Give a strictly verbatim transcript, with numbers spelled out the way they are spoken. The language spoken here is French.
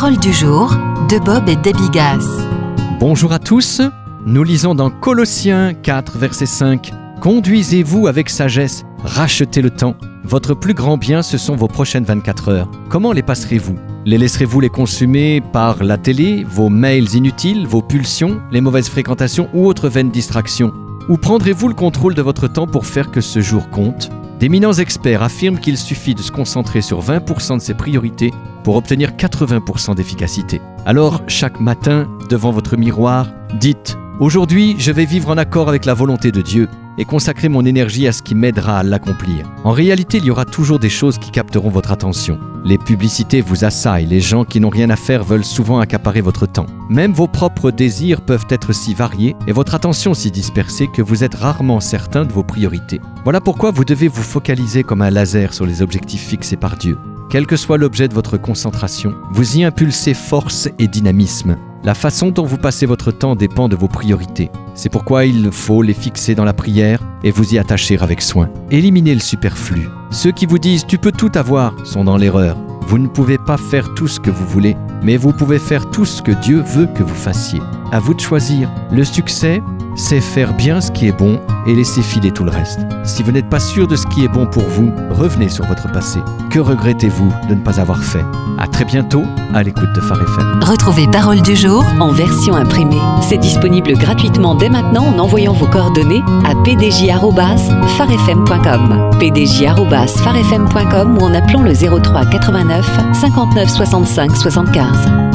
Parole du jour de Bob et Debbie Gass. Bonjour à tous, nous lisons dans Colossiens quatre, verset cinq. « Conduisez-vous avec sagesse, rachetez le temps. Votre plus grand bien, ce sont vos prochaines vingt-quatre heures. Comment les passerez-vous ? Les laisserez-vous les consumer par la télé, vos mails inutiles, vos pulsions, les mauvaises fréquentations ou autres vaines distractions ? Ou prendrez-vous le contrôle de votre temps pour faire que ce jour compte ? D'éminents experts affirment qu'il suffit de se concentrer sur vingt pour cent de ses priorités pour obtenir quatre-vingts pour cent d'efficacité. Alors, chaque matin, devant votre miroir, dites « Aujourd'hui, je vais vivre en accord avec la volonté de Dieu et consacrer mon énergie à ce qui m'aidera à l'accomplir. » En réalité, il y aura toujours des choses qui capteront votre attention. Les publicités vous assaillent, les gens qui n'ont rien à faire veulent souvent accaparer votre temps. Même vos propres désirs peuvent être si variés et votre attention si dispersée que vous êtes rarement certain de vos priorités. Voilà pourquoi vous devez vous focaliser comme un laser sur les objectifs fixés par Dieu. Quel que soit l'objet de votre concentration, vous y impulsez force et dynamisme. La façon dont vous passez votre temps dépend de vos priorités. C'est pourquoi il faut les fixer dans la prière et vous y attacher avec soin. Éliminez le superflu. Ceux qui vous disent « tu peux tout avoir » sont dans l'erreur. Vous ne pouvez pas faire tout ce que vous voulez, mais vous pouvez faire tout ce que Dieu veut que vous fassiez. À vous de choisir. Le succès, c'est faire bien ce qui est bon et laisser filer tout le reste. Si vous n'êtes pas sûr de ce qui est bon pour vous, revenez sur votre passé. Que regrettez-vous de ne pas avoir fait ? À très bientôt, à l'écoute de Phare F M. Retrouvez Parole du jour en version imprimée. C'est disponible gratuitement dès maintenant en envoyant vos coordonnées à p d j arobase phare f m point com, p d j arobase phare f m point com ou en appelant le zéro trois quatre-vingt-neuf cinquante-neuf soixante-cinq soixante-quinze.